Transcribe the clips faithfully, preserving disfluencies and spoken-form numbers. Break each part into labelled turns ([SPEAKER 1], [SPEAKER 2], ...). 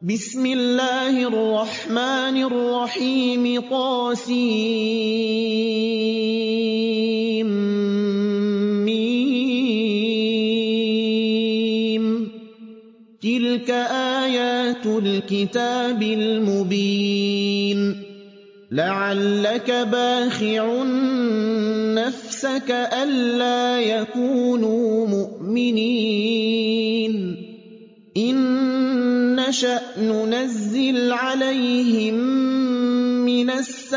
[SPEAKER 1] بسم الله الرحمن الرحيم طاسيم ميم تلك آيات الكتاب المبين لعلك باخع نفسك ألا يكونوا مؤمنين إن نشأ ننزل عليهم من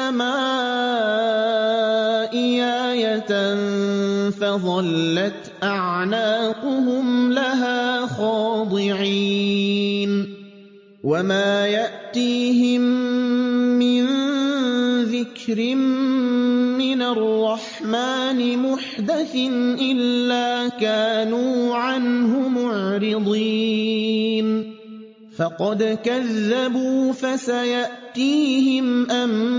[SPEAKER 1] السماء آية فظلت أعناقهم لها خاضعين وما يأتيهم من ذكر من الرحمن محدث إلا كانوا عنه معرضين فقد كذبوا فسيأتيهم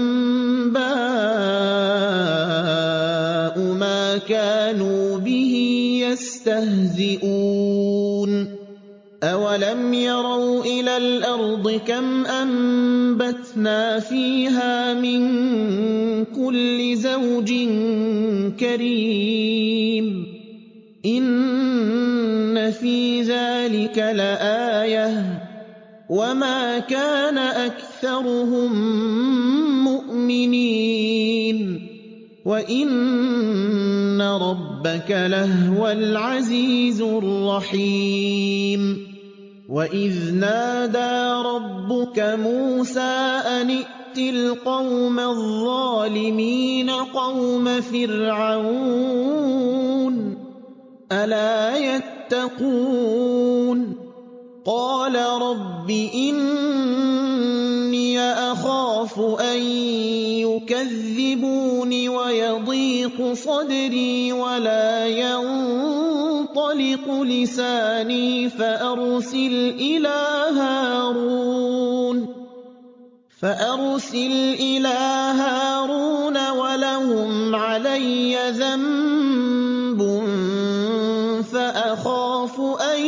[SPEAKER 1] أنباء ما كانوا به يستهزئون أولم يروا إلى الأرض كم أنبتنا فيها من كل زوج كريم إن في ذلك لآية وما كان أكثرهم مؤمنين وإن ربك لهو العزيز الرحيم وإذ نادى ربك موسى أن ائت القوم الظالمين قوم فرعون ألا يتقون قال رب إني أخاف أن يكذبون ويضيق صدري ولا ينطلق لساني فأرسل إلى هارون فأرسل إلى هارون ولهم علي ذنب فأخاف أن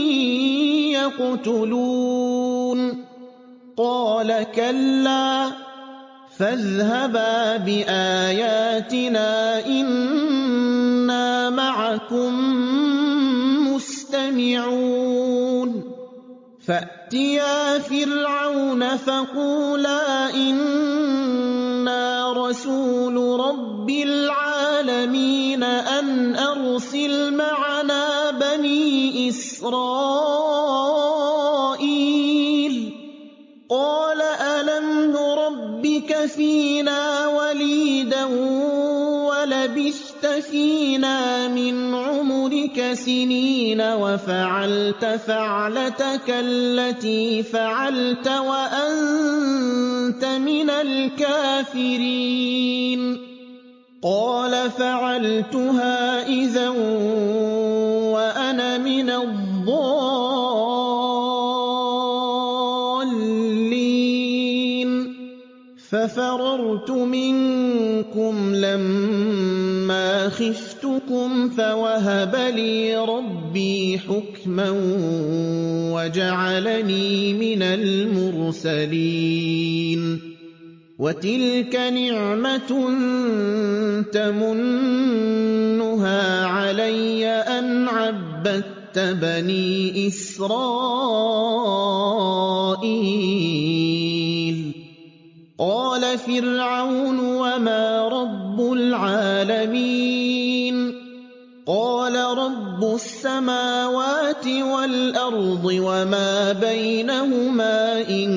[SPEAKER 1] يقتلون قال كلا فاذهبا بآياتنا إنا معكم مستمعون فأتيا فرعون فقولا إنا رسول رب العالمين أن أرسل معنا بني إسرائيل قال ألم نربك فينا وليدا ولبثت فينا من عمرك سنين وفعلت فعلتك التي فعلت وأنت من الكافرين قال فعلتها إذا وأنا من الضالين ففررت منكم لما خفتكم فوهب لي ربي حكما وجعلني من المرسلين وتلك نعمة تمنها علي أن عبدت بني إسرائيل قال فرعون وما رب العالمين قال رب السماوات والأرض وما بينهما إن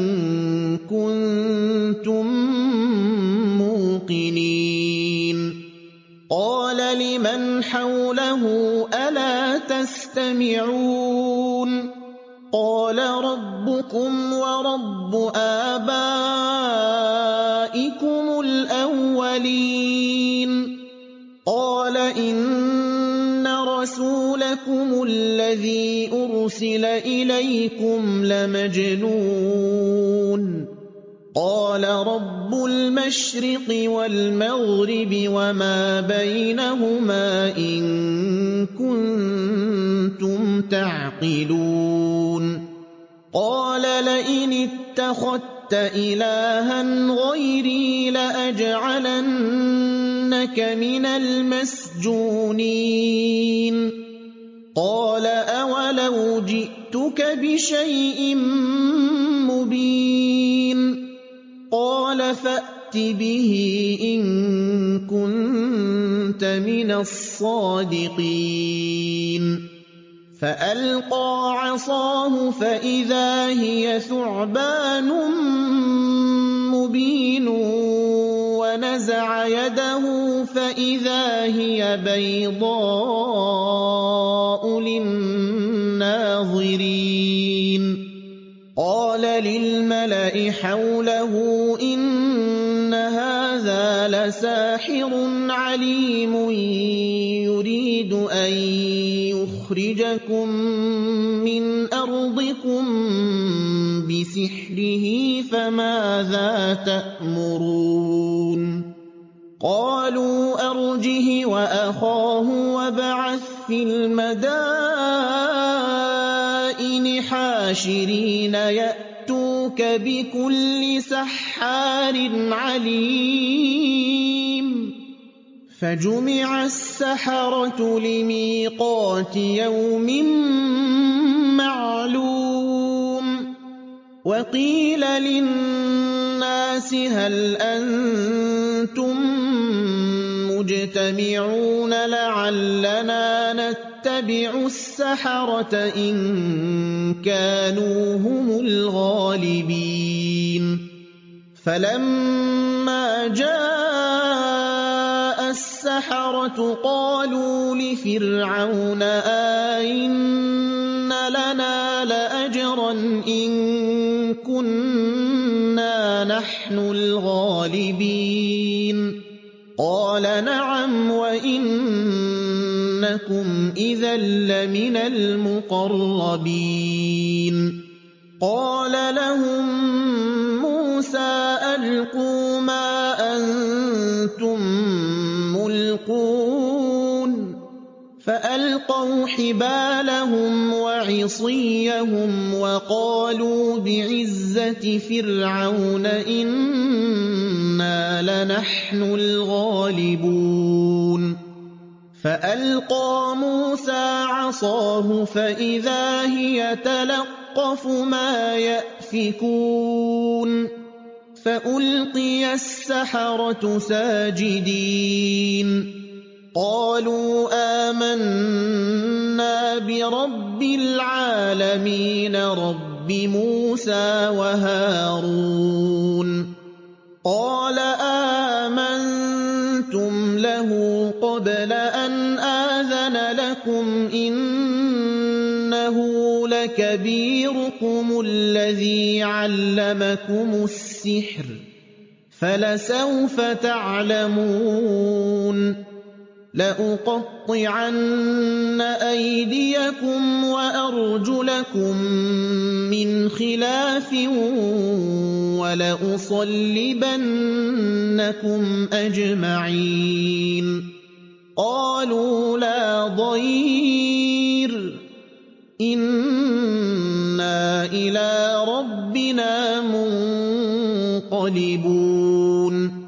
[SPEAKER 1] كنتم موقنين قال لمن حوله ألا تستمعون قال ربكم ورب آبائكم الأولين قال إن رسولكم الذي أرسل إليكم لمجنون قال رب المشرق والمغرب وما بينهما إن كنتم تعقلون قال لئن اتخذت إلها غيري لأجعلنك من المسجونين قال أولو جئتك بشيء مبين قال فأت به إن كنت من الصادقين فألقى عصاه فإذا هي ثعبان مبين ونزع يده فإذا هي بيضاء للناظرين قال للملأ حوله إن هذا لساحر عليم يريد أن يخرجكم من أرضكم بسحره فماذا تأمرون قالوا أرجه وأخاه وابعث في المدائن حاشرين يأتوك بكل سحار عليم فجمع السحرة لميقات يوم معلوم وقيل للناس هل أنتم مجتمعون لعلنا نتبع السحرة إن كانوا هم الغالبين فلما جاء السحرة قالوا لفرعون أئن لنا لأجرا إن كنا نحن الغالبين قال نعم وإنكم إذا لمن المقربين قال لهم موسى ألقوا ما أنتم ملقون فألقوا حبالهم وعصيهم وقالوا بعزة فرعون إنا لنحن الغالبون فألقى موسى عصاه فإذا هي تلقف ما يأفكون فألقي السحرة ساجدين قالوا آمنا برب العالمين رب موسى وهارون قال آمنتم له قبل أن آذن لكم إنه لكبيركم الذي علمكم السحر فلسوف تعلمون لأقطعن أيديكم وأرجلكم من خلاف ولأصلبنكم أجمعين قالوا لا ضير إنا إلى ربنا منقلبون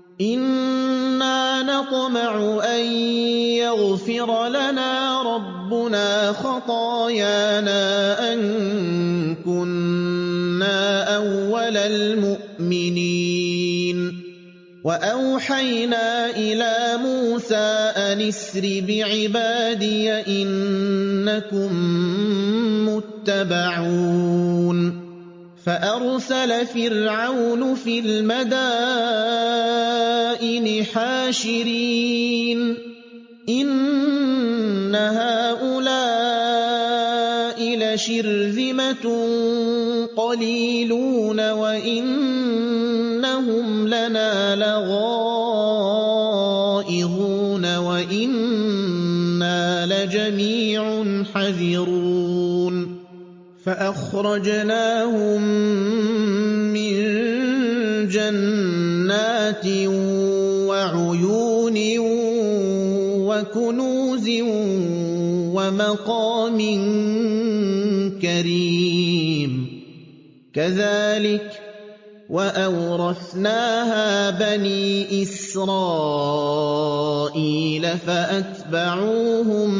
[SPEAKER 1] إنا نطمع أن يغفر لنا ربنا خطايانا أن كنا أول المؤمنين وأوحينا إلى موسى أن اسر بعبادي إنكم متبعون فأرسل فرعون في المدائن حاشرين إن هؤلاء لشرذمة قليلون وإنهم لنا لغائظون وإنا لجميع حذرون فأخرجناهم من جنات وعيون وكنوز ومقام كريم كَذَٰلِكَ وَأَوْرَثْنَاهَا بَنِي إِسْرَائِيلَ فَأَتْبَعُوهُم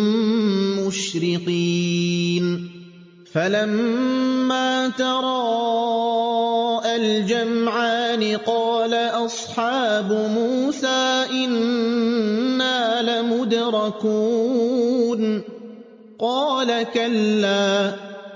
[SPEAKER 1] مُّشْرِقِينَ فَلَمَّا تَرَاءَى الْجَمْعَانِ قَالَ أَصْحَابُ مُوسَىٰ إِنَّا لَمُدْرَكُونَ قَالَ كَلَّا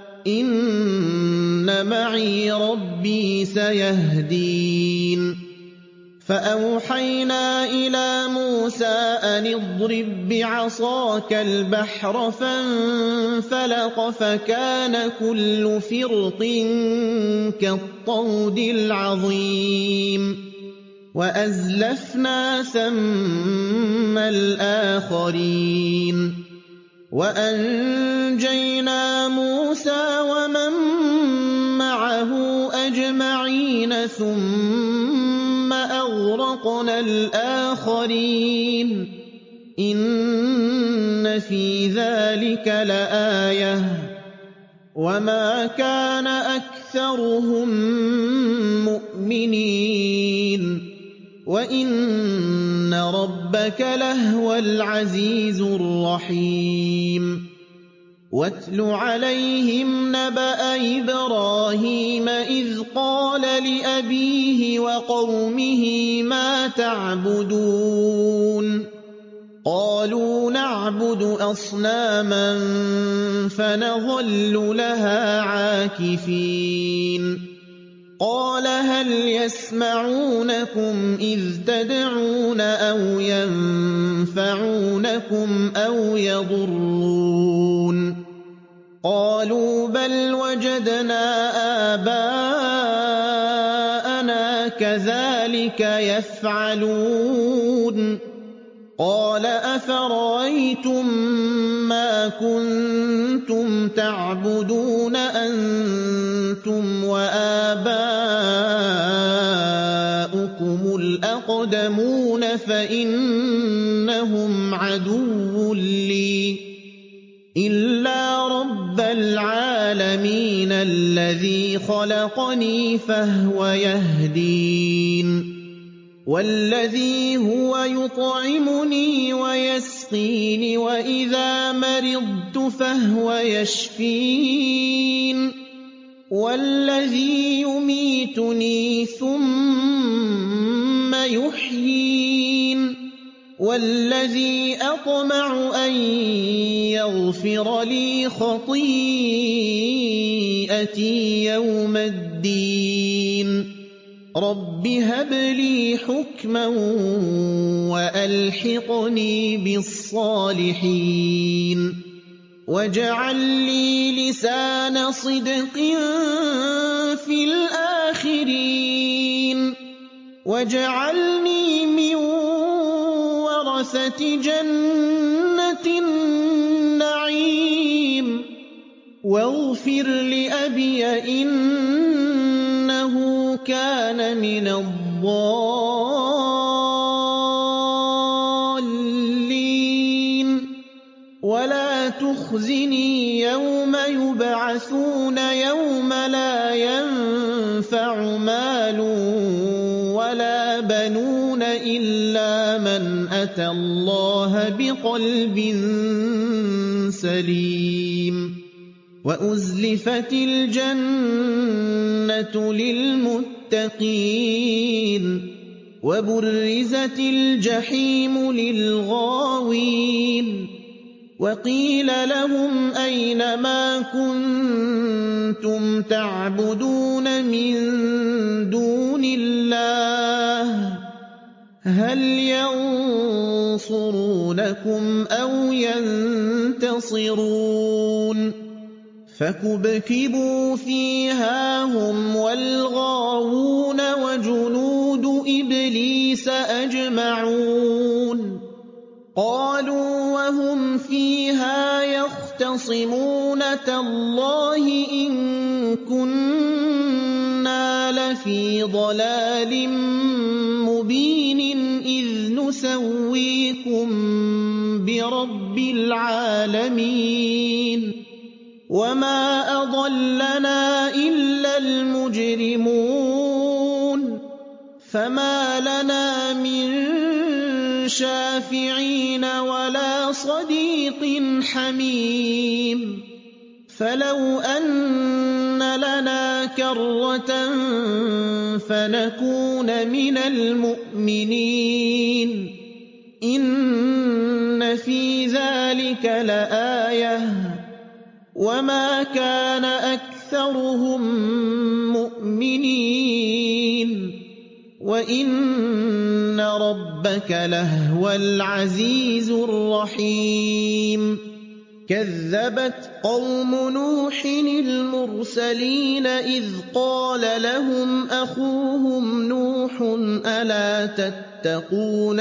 [SPEAKER 1] إِنَّ مَعِيَ رَبِّي سَيَهْدِينِ فَأَوْحَيْنَا إِلَىٰ مُوسَىٰ أَنِ اضْرِب بِّعَصَاكَ الْبَحْرَ فَانفَلَقَ فَكَانَ كُلُّ فِرْقٍ كَالطَّوْدِ الْعَظِيمِ وَأَزْلَفْنَا ثَمَّ الْآخَرِينَ وَأَنجَيْنَا مُوسَىٰ وَمَن مَّعَهُ أَجْمَعِينَ ثُمَّ أَغْرَقْنَا الْآخَرِينَ إِنَّ فِي ذَٰلِكَ لَآيَةً وَمَا كَانَ أَكْثَرُهُم مُّؤْمِنِينَ وَإِنَّ رَبَّكَ لَهُوَ الْعَزِيزُ الرَّحِيمُ وَاتْلُ عَلَيْهِمْ نَبَأَ إِبْرَاهِيمَ إِذْ قَالَ لِأَبِيهِ وَقَوْمِهِ مَا تَعْبُدُونَ قَالُوا نَعْبُدُ أَصْنَامًا فَنَظَلُّ لَهَا عَاكِفِينَ قَالَ هَلْ يَسْمَعُونَكُمْ إِذْ تَدْعُونَ أَوْ يَنفَعُونَكُمْ أَوْ يَضُرُّونَ قَالُوا بَلْ وَجَدْنَا آبَاءَنَا كَذَٰلِكَ يَفْعَلُونَ قَالَ أَفَرَأَيْتُم مَّا كُنتُمْ تَعْبُدُونَ أَنتُمْ وَآبَاؤُكُمُ الْأَقْدَمُونَ فَإِنَّهُمْ عَدُوٌّ لِّي إِلَّا رَبَّ الْعَالَمِينَ الَّذِي خَلَقَنِي فَهُوَ يَهْدِينِ وَالَّذِي هُوَ يُطْعِمُنِي وَيَسْقِينِ وَإِذَا مَرِضْتُ فَهُوَ يَشْفِينِ وَالَّذِي يُمِيتُنِي ثُمَّ يُحْيِينِ وَالَّذِي أَطْمَعُ أَن يَغْفِرَ لِي خَطِيئَتِي يَوْمَ الدِّينِ رَبِّ هَبْ لِي حُكْمًا وَأَلْحِقْنِي بِالصَّالِحِينَ وَاجْعَل لِّي لِسَانَ صِدْقٍ فِي الْآخِرِينَ وَاجْعَلْنِي مِن وَرَثَةِ جَنَّةِ النَّعِيمِ وَاغْفِرْ لِأَبِي إِنَّهُ كَانَ مِنَ الضَّالِّينَ وَلَا تُخْزِنِي يَوْمَ يُبْعَثُونَ يَوْمَ لَا يَنفَعُ مَالٌ وَلَا بَنُونَ إِلَّا مَنْ أَتَى اللَّهَ بِقَلْبٍ سَلِيمٍ وَأُزْلِفَتِ الْجَنَّةُ لِلْمُتَّقِينَ وَبُرِّزَتِ الْجَحِيمُ لِلْغَاوِينَ وَقِيلَ لَهُمْ أَيْنَ مَا كُنتُمْ تَعْبُدُونَ مِن دُونِ اللَّهِ هَلْ يَنصُرُونَكُمْ أَوْ يَنتَصِرُونَ فَكُبْكِبُوا فِيهَا هُمْ وَالْغَاوُونَ وَجُنُودُ إِبْلِيسَ أَجْمَعُونَ قَالُوا وَهُمْ فِيهَا يَخْتَصِمُونَ تَاللَّهِ إِن كُنَّا لَفِي ضَلَالٍ مُّبِينٍ إِذْ نُسَوِّيكُم بِرَبِّ الْعَالَمِينَ وَمَا أَضَلَّنَا إِلَّا الْمُجْرِمُونَ فَمَا لَنَا مِن شَافِعِينَ وَلَا صَدِيقٍ حَمِيمٍ فَلَوْ أَنَّ لَنَا كَرَّةً فَنَكُونَ مِنَ الْمُؤْمِنِينَ إِنَّ فِي ذَلِكَ لَآيَةً وَمَا كَانَ أَكْثَرُهُم مُّؤْمِنِينَ وَإِنَّ رَبَّكَ لَهُوَ الْعَزِيزُ الرَّحِيمُ كَذَّبَتْ قَوْمُ نُوحٍ الْمُرْسَلِينَ إِذْ قَالَ لَهُمْ أَخُوهُمْ نُوحٌ أَلَا تَتَّقُونَ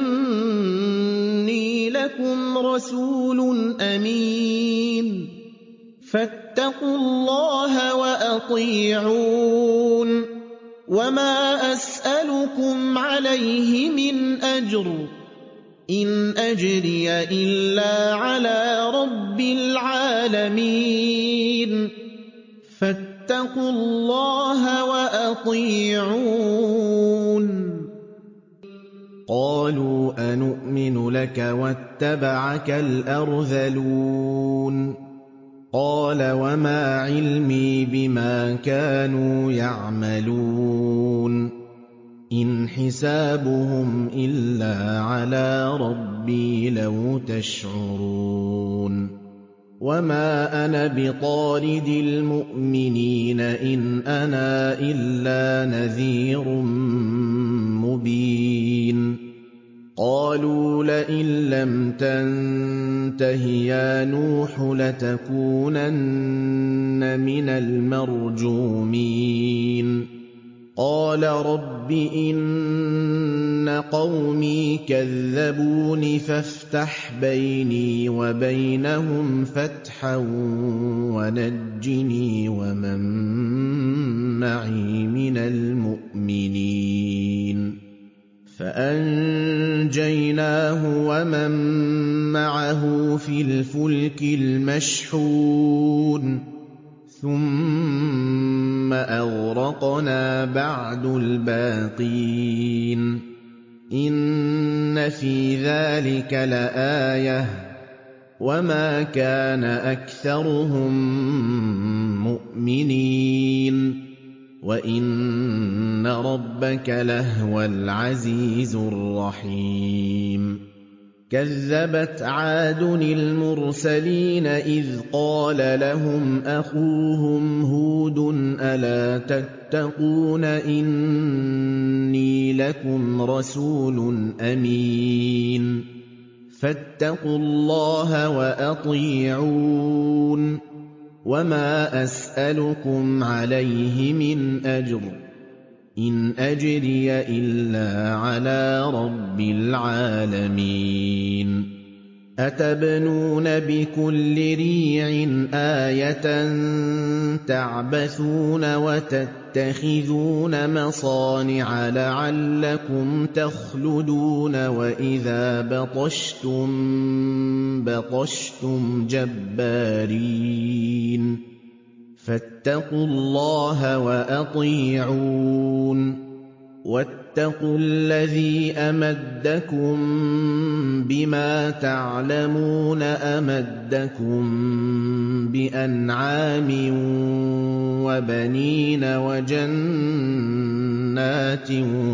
[SPEAKER 1] إِنِّي لَكُمْ رَسُولٌ أَمِينٌ فَاتَّقُوا اللَّهَ وَأَطِيعُونِ وَمَا أَسْأَلُكُمْ عَلَيْهِ مِنْ أَجْرٍ إِنْ أَجْرِيَ إِلَّا عَلَىٰ رَبِّ الْعَالَمِينَ فَاتَّقُوا اللَّهَ وَأَطِيعُونِ
[SPEAKER 2] قَالُوا أَنُؤْمِنُ لَكَ وَاتَّبَعَكَ الْأَرْذَلُونَ قَالَ وَمَا عِلْمِي بِمَا كَانُوا يَعْمَلُونَ إِنْ حِسَابُهُمْ إِلَّا عَلَىٰ رَبِّي لَوْ تَشْعُرُونَ وَمَا أَنَا بِطَارِدِ الْمُؤْمِنِينَ إِنْ أَنَا إِلَّا نَذِيرٌ مُّبِينٌ قَالُوا لَئِن لَّمْ تَنتَهِ يَا نُوحُ لَتَكُونَنَّ مِنَ الْمَرْجُومِينَ قَالَ رَبِّ إِنَّ قَوْمِي كَذَّبُونِ فَافْتَحْ بَيْنِي وَبَيْنَهُمْ فَتْحًا وَنَجِّنِي وَمَن مَّعِي مِنَ الْمُؤْمِنِينَ فَأَنجَيْنَاهُ وَمَن مَّعَهُ فِي الْفُلْكِ الْمَشْحُونِ ثُمَّ أَغْرَقْنَا بَعْدُ الْبَاقِينَ إِنَّ فِي ذَلِكَ لَآيَةً وَمَا كَانَ أَكْثَرُهُم مُّؤْمِنِينَ وَإِنَّ رَبَّكَ لَهُوَ الْعَزِيزُ الرَّحِيمُ كَذَّبَتْ عَادٌ الْمُرْسَلِينَ إِذْ قَالَ لَهُمْ أَخُوهُمْ هُودٌ أَلَا تَتَّقُونَ إِنِّي لَكُمْ رَسُولٌ أَمِينٌ فَاتَّقُوا اللَّهَ وَأَطِيعُونِ وَمَا أَسْأَلُكُمْ عَلَيْهِ مِنْ أَجْرٍ إِنْ أَجْرِيَ إِلَّا عَلَىٰ رَبِّ الْعَالَمِينَ أَتَبْنُونَ بِكُلِّ رِيعٍ آيَةً تَعْبَثُونَ وَتَتَّخِذُونَ مَصَانِعَ لَعَلَّكُمْ تَخْلُدُونَ وَإِذَا بَطَشْتُم بَطَشْتُمْ جَبَّارِينَ فَاتَّقُوا اللَّهَ وَأَطِيعُونِ وَاتَّقُوا الَّذِي أَمَدَّكُم بِمَا تَعْلَمُونَ أَمَدَّكُم بِأَنْعَامٍ وَبَنِينَ وَجَنَّاتٍ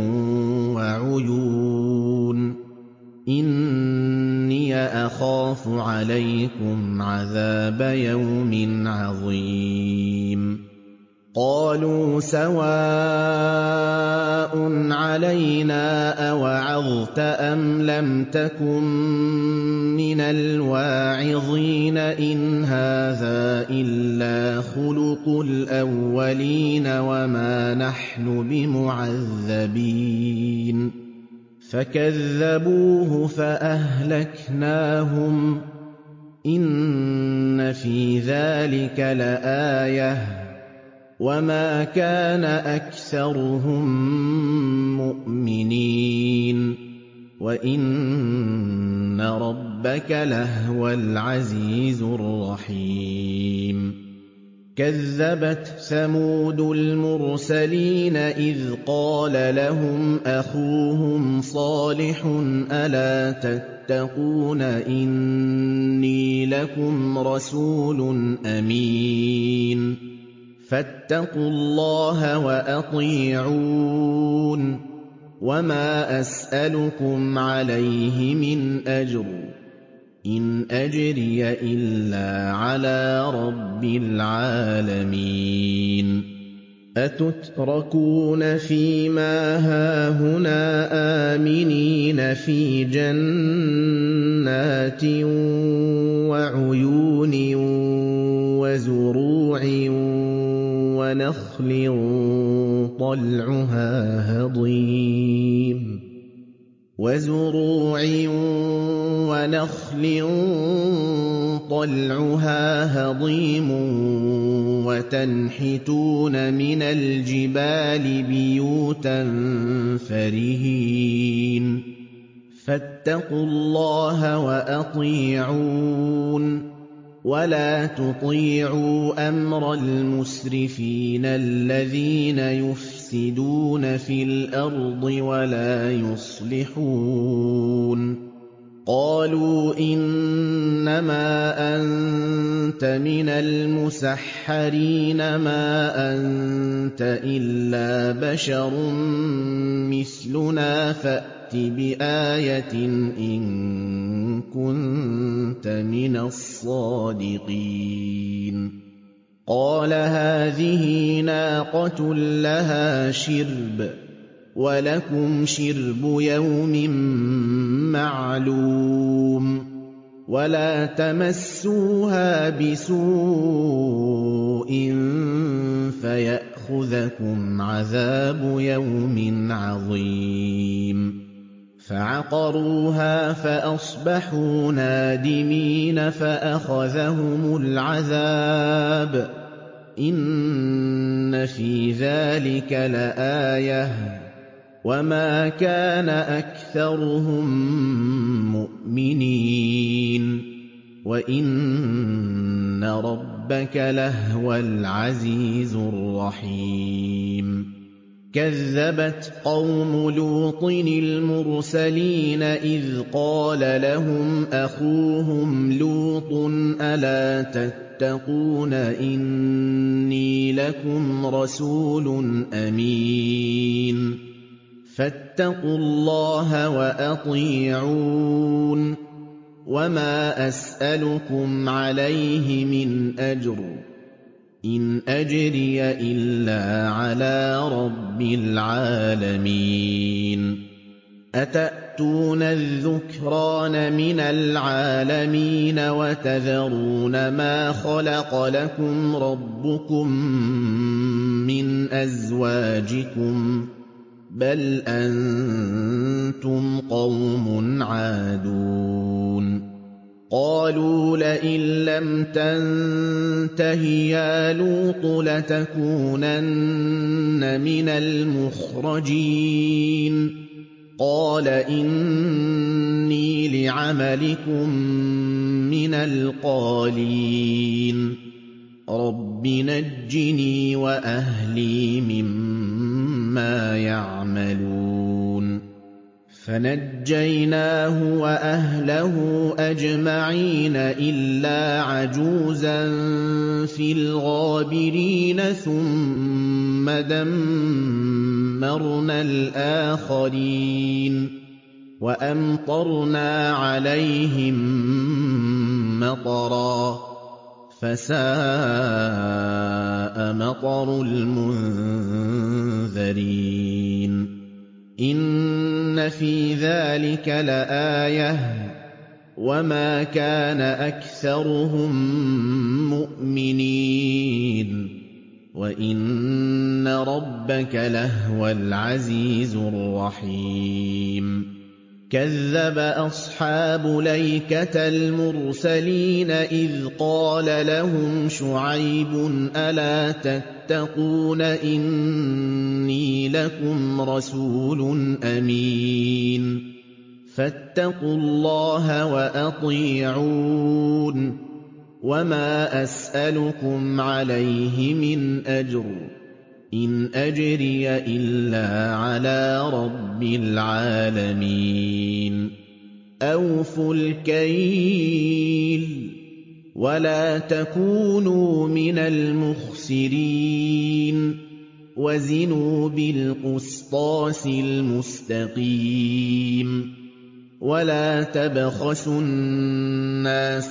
[SPEAKER 2] وَعُيُونٍ إِنِّي أَخَافُ عَلَيْكُمْ عَذَابَ يَوْمٍ عَظِيمٍ قَالُوا سَوَاءٌ عَلَيْنَا أَوَعَظْتَ أَمْ لَمْ تَكُن مِّنَ الْوَاعِظِينَ إِنْ هَٰذَا إِلَّا خُلُقُ الْأَوَّلِينَ وَمَا نَحْنُ بِمُعَذَّبِينَ فَكَذَّبُوهُ فَأَهْلَكْنَاهُمْ إِنَّ فِي ذَلِكَ لَآيَةً وَمَا كَانَ أَكْثَرُهُم مُّؤْمِنِينَ وَإِنَّ وَإِنَّ رَبَّكَ لَهُوَ الْعَزِيزُ الرَّحِيمُ كَذَّبَتْ ثَمُودُ الْمُرْسَلِينَ إِذْ قَالَ لَهُمْ أَخُوهُمْ صَالِحٌ أَلَا تَتَّقُونَ إِنِّي لَكُمْ رَسُولٌ أَمِينٌ فَاتَّقُوا اللَّهَ وَأَطِيعُونِ وَمَا أَسْأَلُكُمْ عَلَيْهِ مِنْ أَجْرٍ إِنْ أَجْرِيَ إِلَّا عَلَىٰ رَبِّ الْعَالَمِينَ أَتُتْرَكُونَ فِي مَا هَاهُنَا آمِنِينَ فِي جَنَّاتٍ وَعُيُونٍ وَزُرُوعٍ وَنَخْلٍ طَلْعُهَا هَضِيمٌ وَزُرُوعٍ وَنَخْلٍ طَلْعُهَا هَضِيمٌ وَتَنْحِتُونَ مِنَ الْجِبَالِ بُيُوتًا فَارِهِينَ فَاتَّقُوا اللَّهَ وَأَطِيعُونِ وَلَا تُطِيعُوا أَمْرَ الْمُسْرِفِينَ الَّذِينَ يُفْسِدُونَ فِي الْأَرْضِ وَلَا يُصْلِحُونَ قَالُوا إِنَّمَا أَنتَ مِنَ الْمُسَحَّرِينَ مَا أَنتَ إِلَّا بَشَرٌ مِّثْلُنَا فَأْتِ بِآيَةٍ إِن كُنتَ مِنَ الصَّادِقِينَ قَالَ هَٰذِهِ نَاقَةٌ لَّهَا شِرْبٌ وَلَكُمْ شِرْبُ يَوْمٍ مَّعْلُومٍ وَلَا تَمَسُّوهَا بِسُوءٍ فَيَأْخُذَكُمْ عَذَابُ يَوْمٍ عَظِيمٍ فَعَقَرُوهَا فَأَصْبَحُوا نَادِمِينَ فَأَخَذَهُمُ الْعَذَابُ إِنَّ فِي ذَٰلِكَ لَآيَةً وَمَا كَانَ أَكْثَرُهُم مُّؤْمِنِينَ وَإِنَّ رَبَّكَ لَهُوَ الْعَزِيزُ الرَّحِيمُ كَذَّبَتْ قَوْمُ لُوطٍ الْمُرْسَلِينَ إِذْ قَالَ لَهُمْ أَخُوهُمْ لُوطٌ أَلَا تَتَّقُونَ إِنِّي لَكُمْ رَسُولٌ أَمِينٌ فَاتَّقُوا اللَّهَ وَأَطِيعُونِ وَمَا أَسْأَلُكُمْ عَلَيْهِ مِنْ أَجْرٍ إِنْ أَجْرِيَ إِلَّا عَلَىٰ رَبِّ الْعَالَمِينَ أَتَأْتُونَ الذُّكْرَانَ مِنَ الْعَالَمِينَ وَتَذَرُونَ مَا خَلَقَ لَكُمْ رَبُّكُم مِّنْ أَزْوَاجِكُم بَلْ أَنتُمْ قَوْمٌ عَادُونَ قَالُوا لَئِن لَّمْ تَنتَهِ يَا لُوطُ لَتَكُونَنَّ مِنَ الْمُخْرَجِينَ قَالَ إِنِّي لِعَمَلِكُم مِّنَ الْقَالِينَ رَبِّ نَجِّنِي وَأَهْلِي مِمَّا يَعْمَلُونَ فَنَجَّيْنَاهُ وَأَهْلَهُ أَجْمَعِينَ إِلَّا عَجُوزًا فِي الْغَابِرِينَ ثُمَّ دَمَّرْنَا الْآخَرِينَ وَأَمْطَرْنَا عَلَيْهِم مَّطَرًا فَسَاءَ مَطَرُ الْمُنذَرِينَ إِنَّ فِي ذَلِكَ لَآيَةً وَمَا كَانَ أَكْثَرُهُم مُّؤْمِنِينَ وَإِنَّ رَبَّكَ لَهُوَ الْعَزِيزُ الرَّحِيمُ كَذَّبَ أَصْحَابُ الْأَيْكَةِ الْمُرْسَلِينَ إِذْ قَالَ لَهُمْ شُعَيْبٌ أَلَا تَتَّقُونَ إِنِّي لَكُمْ رَسُولٌ أَمِينٌ فَاتَّقُوا اللَّهَ وَأَطِيعُونِ وَمَا أَسْأَلُكُمْ عَلَيْهِ مِنْ أَجْرٍ ۖ إِنْ أَجْرِيَ إِلَّا عَلَىٰ رَبِّ الْعَالَمِينَ أَوْفُوا الْكَيْلَ وَلَا تَكُونُوا مِنَ الْمُخْسِرِينَ وَزِنُوا بِالْقِسْطَاسِ الْمُسْتَقِيمِ وَلَا تَبْخَسُوا النَّاسَ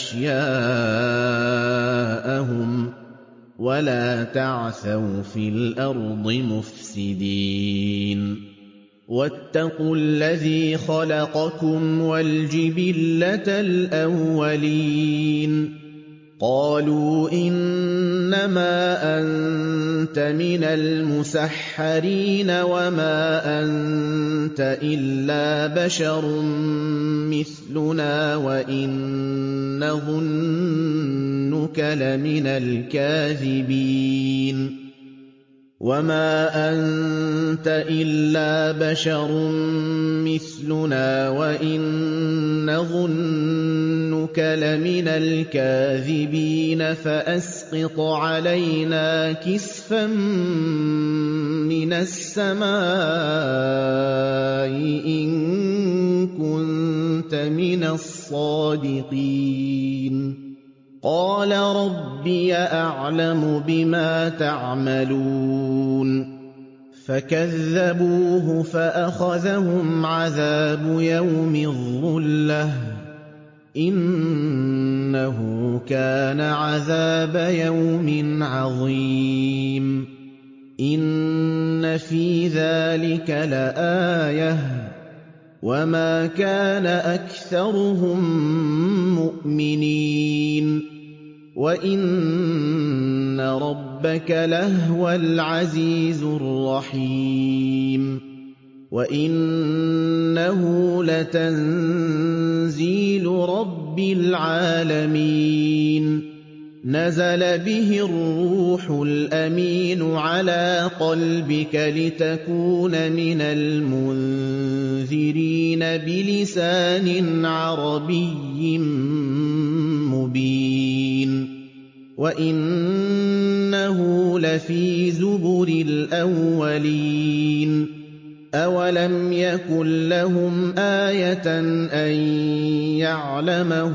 [SPEAKER 2] أَشْيَاءَهُمْ وَلَا تَعْثَوْا فِي الْأَرْضِ مُفْسِدِينَ وَاتَّقُوا الَّذِي خَلَقَكُمْ وَالْجِبِلَّةَ الْأَوَّلِينَ قَالُوا إِنَّمَا أَنتَ مِنَ الْمُسَحَّرِينَ وَمَا أَنتَ إِلَّا بَشَرٌ مِّثْلُنَا وَإِن نَّظُنُّكَ لَمِنَ الْكَاذِبِينَ وَمَا أَنتَ إِلَّا بَشَرٌ مِّثْلُنَا وَإِن نَّظُنُّكَ لَمِنَ الْكَاذِبِينَ فَأَسْقِطْ عَلَيْنَا كِسْفًا مِّنَ السَّمَاءِ إِن كُنتَ مِنَ الصَّادِقِينَ قَالَ رَبِّي أَعْلَمُ بِمَا تَعْمَلُونَ فَكَذَّبُوهُ فَأَخَذَهُمْ عَذَابُ يَوْمِ الظُّلَّةِ ۚ إِنَّهُ كَانَ عَذَابَ يَوْمٍ عَظِيمٍ إِنَّ فِي ذَٰلِكَ لَآيَةً ۖ وَمَا كَانَ أَكْثَرُهُم مُّؤْمِنِينَ وَإِنَّ رَبَّكَ لَهُوَ الْعَزِيزُ الرَّحِيمُ وَإِنَّهُ لَتَنزِيلُ رَبِّ الْعَالَمِينَ نَزَلَ بِهِ الرُّوحُ الْأَمِينُ عَلَىٰ قَلْبِكَ لِتَكُونَ مِنَ الْمُنذِرِينَ بِلِسَانٍ عَرَبِيٍّ مُّبِينٍ وَإِنَّهُ لَفِي زُبُرِ الْأَوَّلِينَ أَوَلَمْ يَكُن لَّهُمْ آيَةً أَن يَعْلَمَهُ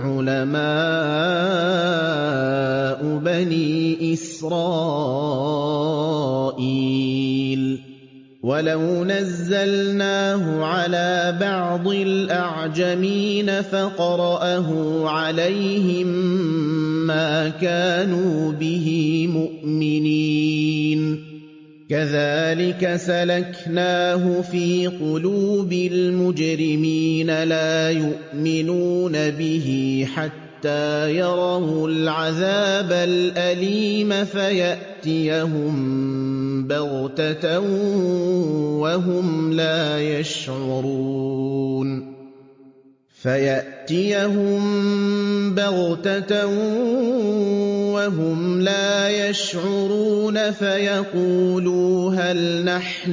[SPEAKER 2] عُلَمَاءُ بَنِي إِسْرَائِيلَ وَلَوْ نَزَّلْنَاهُ عَلَىٰ بَعْضِ الْأَعْجَمِينَ فَقَرَأَهُ عَلَيْهِم مَّا كَانُوا بِهِ مُؤْمِنِينَ كَذَٰلِكَ سَلَكْنَاهُ فِي قُلُوبِ الْمُجْرِمِينَ لَا يُؤْمِنُونَ بِهِ حَتَّىٰ يَرَوُا الْعَذَابَ الْأَلِيمَ فَيَأْتِيَهُم بَغْتَةً وَهُمْ لَا يَشْعُرُونَ فَيَأْتِيَهُم بَغْتَةً وَهُمْ لَا يَشْعُرُونَ فَيَقُولُوا هَلْ نَحْنُ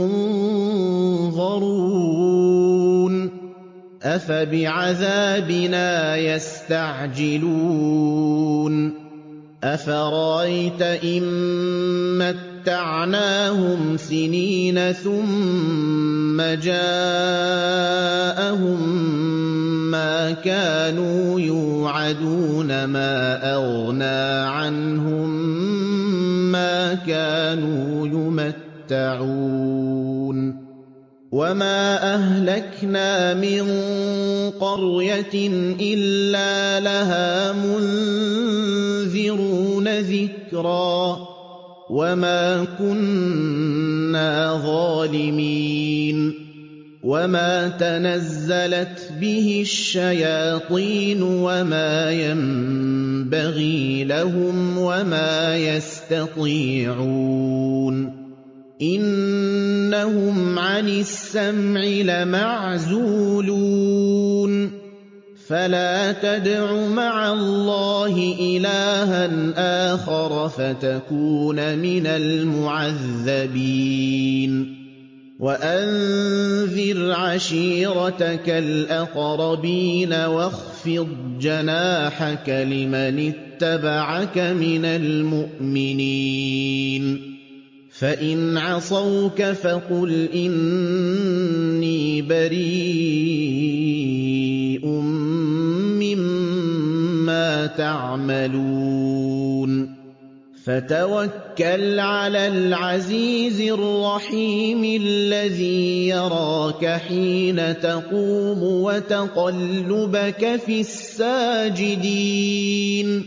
[SPEAKER 2] مُنظَرُونَ أَفَبِعَذَابِنَا يَسْتَعْجِلُونَ أَفَرَأَيْتَ إِن مَّتَّعْنَاهُمْ سِنِينَ ثُمَّ جَاءَهُم مَّا كَانُوا يُوعَدُونَ مَا أَغْنَىٰ عَنْهُم مَّا كَانُوا يُمَتَّعُونَ وَمَا أَهْلَكْنَا مِن قَرْيَةٍ إِلَّا لَهَا مُنذِرُونَ ذِكْرًا وَمَا كُنَّا ظَالِمِينَ وَمَا تَنَزَّلَتْ بِهِ الشَّيَاطِينُ وَمَا يَنبَغِي لَهُمْ وَمَا يَسْتَطِيعُونَ إِنَّهُمْ عَنِ السَّمْعِ لَمَعْزُولُونَ فَلَا تَدْعُ مَعَ اللَّهِ إِلَٰهًا آخَرَ فَتَكُونَ مِنَ الْمُعَذَّبِينَ وَأَنذِرْ عَشِيرَتَكَ الْأَقْرَبِينَ وَاخْفِضْ جَنَاحَكَ لِمَنِ اتَّبَعَكَ مِنَ الْمُؤْمِنِينَ فَإِنْ عَصَوْكَ فَقُلْ إِنِّي بَرِيءٌ مِّمَّا تَعْمَلُونَ فَتَوَكَّلْ عَلَى الْعَزِيزِ الرَّحِيمِ الَّذِي يَرَاكَ حِينَ تَقُومُ وَتَقَلُّبَكَ فِي السَّاجِدِينَ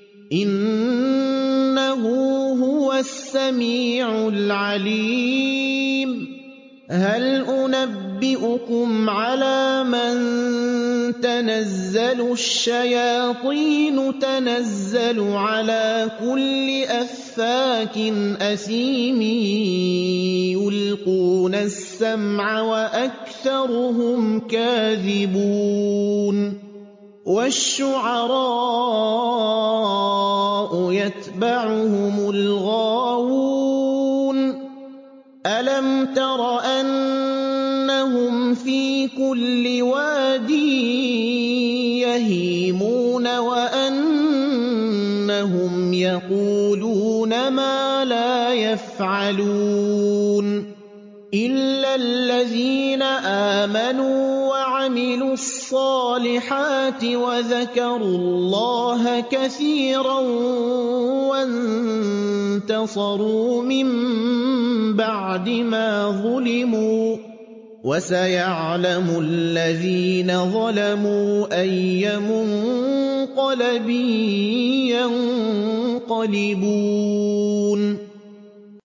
[SPEAKER 2] إِنَّهُ هُوَ السَّمِيعُ الْعَلِيمُ هَلْ أُنَبِّئُكُمْ عَلَىٰ مَن تَنَزَّلُ الشَّيَاطِينُ تَنَزَّلُ عَلَىٰ كُلِّ أَفَّاكٍ أَثِيمٍ يُلْقُونَ السَّمْعَ وَأَكْثَرُهُمْ كَاذِبُونَ وَالشُّعَرَاءُ يَتَّبِعُهُمُ الْغَاوُونَ أَلَمْ تَرَ أَنَّهُمْ فِي كُلِّ وَادٍ يَهِيمُونَ وَأَنَّهُمْ يَقُولُونَ مَا لَا يَفْعَلُونَ إِلَّا الَّذِينَ آمَنُوا وَعَمِلُوا الصَّالِحَاتِ وَذَكَرُوا اللَّهَ كَثِيرًا وَانتَصَرُوا مِن بَعْدِ مَا ظُلِمُوا ۗ وَسَيَعْلَمُ الَّذِينَ ظَلَمُوا أَيَّ مُنقَلَبٍ يَنقَلِبُونَ